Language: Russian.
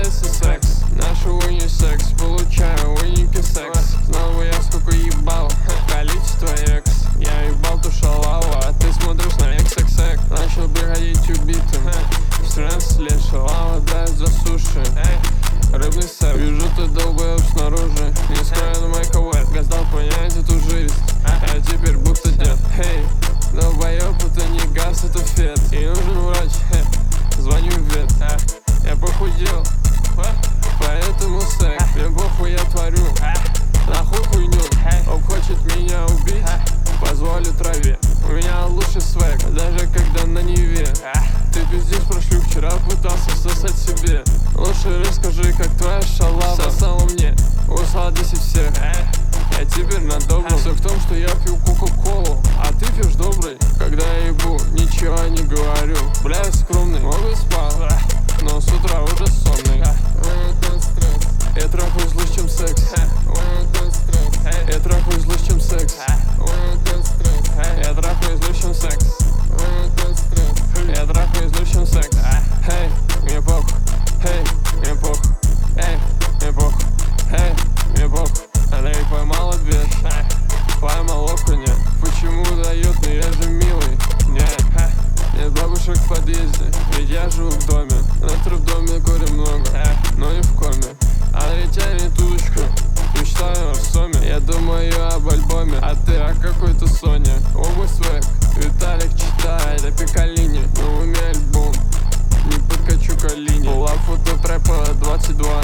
нравится секс, наш унисекс, получаю уникий секс. Снова я сколько ебал, количество экс. Я ебал ту шалаву, а ты смотришь на XXX. Начал приходить убитым, стресс лет, шалава драйв за суши. Рыбный сэп, вижу ты долбоеб снаружи. Не скрою на майковет, газ дал понять эту жизнь. Я теперь будто дед. Хей, долбоеб, это не газ, это фет. И нужен врач, звоню в вет. Я похудел, поэтому секс. Мне похуй, я творю, нахуй хуйню. Он хочет меня убить, позволю траве. У меня лучший свек, даже когда на Неве. Ты пиздишь про шлюх, вчера пытался сосать себе. Лучше расскажи, как твоя шалава сосала мне, услала 10 всех. Я теперь на добром. Все в том, что я пью кока-колу, а ты пьешь добрый. Когда я ебу, ничего не говорю. Бля, я скромный, много спал, но с утра уже сонный. Я трахаюсь лучше, чем секс. Я трахаюсь лучше, чем секс. Я трахаюсь лучше, чем секс. Я трахаюсь лучше, чем секс. Эй, мне похуй. Эй, мне похуй. Эй, мне похуй. Эй, мне похуй. Андрей поймал обед, поймал окуня. Почему дает, но я же милый. Нет бабушек в подъезде, ведь я живу в доме. На в доме горя много, но не в коме. Андрей тянет удочку, мечтаю о соме. Я думаю об альбоме, а ты о какой-то Соне. Оба свек, Виталик читает о Пикалине. Но у меня альбом, не подкачу колени. Была фото трэпа 22.